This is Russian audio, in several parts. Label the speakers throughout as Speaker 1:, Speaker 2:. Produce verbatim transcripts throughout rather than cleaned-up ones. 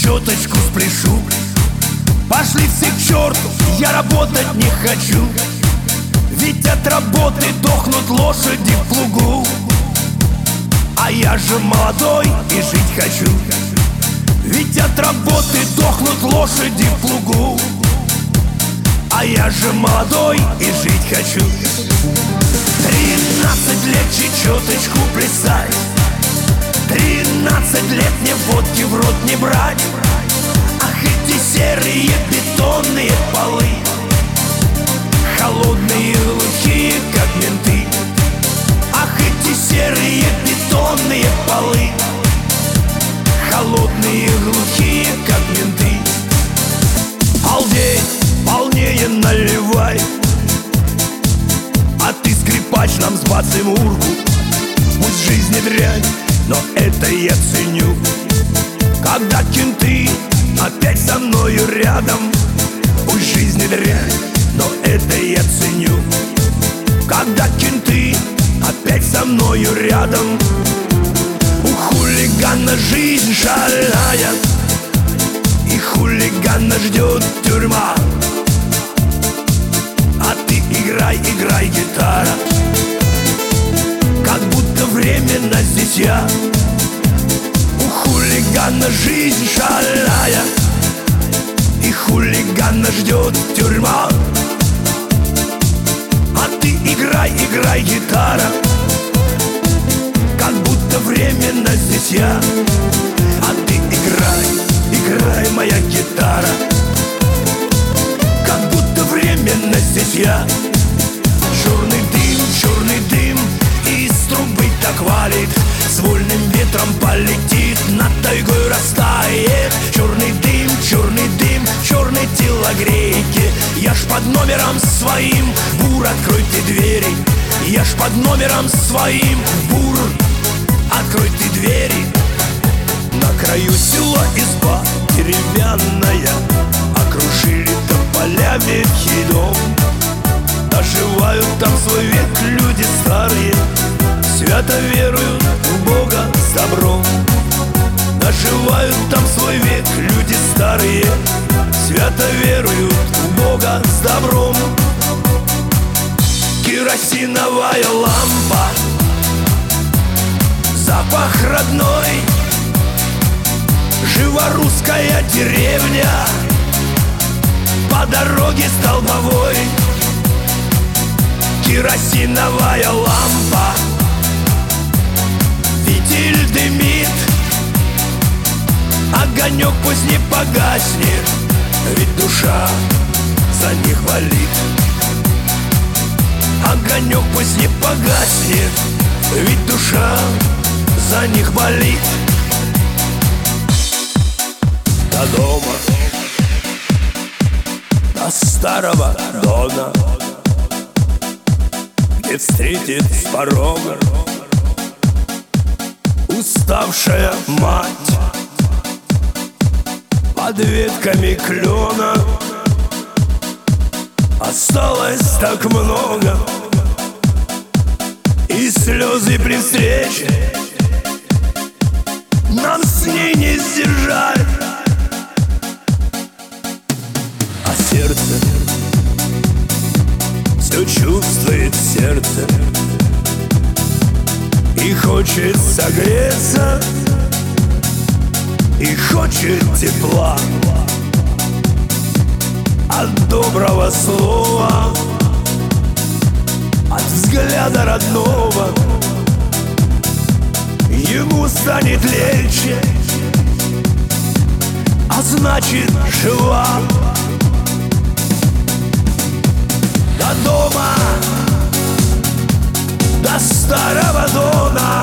Speaker 1: чечеточку спляшу. Пошли все к черту, я работать не хочу, ведь от работы дохнут лошади в плугу. А я же молодой и жить хочу, ведь от работы дохнут лошади в плугу. А я же молодой и жить хочу. Тринадцать лет чечеточку плясать, тринадцать лет мне водки в рот не брать. Ах, эти серые бетонные полы, холодные, глухие, как менты. Ах, эти серые бетонные полы, холодные, глухие, как менты. Балдей, полнее наливай, а ты, скрипач, нам сбацаем урку. Пусть жизнь не дрянь, но это я ценю. Когда кенты опять со мною рядом, пусть жизнь не дрянь, но это я ценю. Когда кенты опять со мною рядом, у хулигана жизнь шальная, и хулигана ждет тюрьма. А ты играй, играй, гитара, как будто временно здесь я. У хулигана жизнь шальная, и хулигана ждет тюрьма. А ты играй, играй, гитара, как будто временно здесь я. А ты играй, играй, моя гитара, как будто временно здесь я. Черный дым, черный дым из трубы так валит, с вольным ветром полетит, над тайгой растает. Черный дым, черный дым, черной телогрейки. Я ж под номером своим, бур, откройте двери. Я ж под номером своим, бур, откройте двери. На краю села изба деревянная, окружили тополя ветхий дом. Доживают там свой век люди старые, свято веруют в Бога с добром. Доживают там свой век люди старые, свято веруют в Бога с добром. Керосиновая лампа, запах родной, жива русская деревня по дороге столбовой. Керосиновая лампа, фитиль дымит, огонек пусть не погаснет, ведь душа за них болит. Огонек пусть не погаснет, ведь душа за них болит. До дома, до старого Дона, где встретит с порога уставшая мать. Под ветками клена осталось так много, и слезы при встрече нам с ней не сдержать. А сердце все чувствует сердце и хочет согреться, и хочет тепла от доброго слова, от взгляда родного. Ему станет легче, а значит жива. До дома, до старого Дона,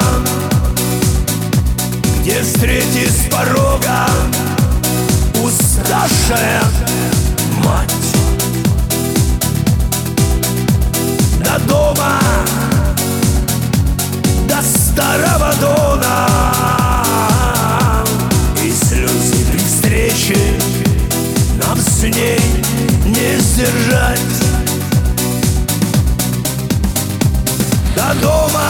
Speaker 1: где встретит с порога уставшая мать. До дома, до старого Дона, и слезы при встрече нам с ней не сдержать. До дома,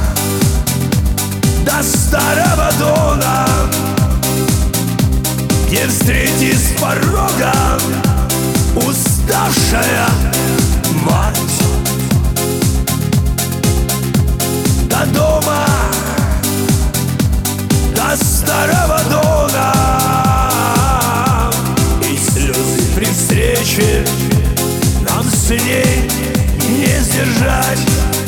Speaker 1: до старого Дона, где встретит с порога уставшая мать. До дома, до старого дона, и слезы при встрече нам с ней не сдержать.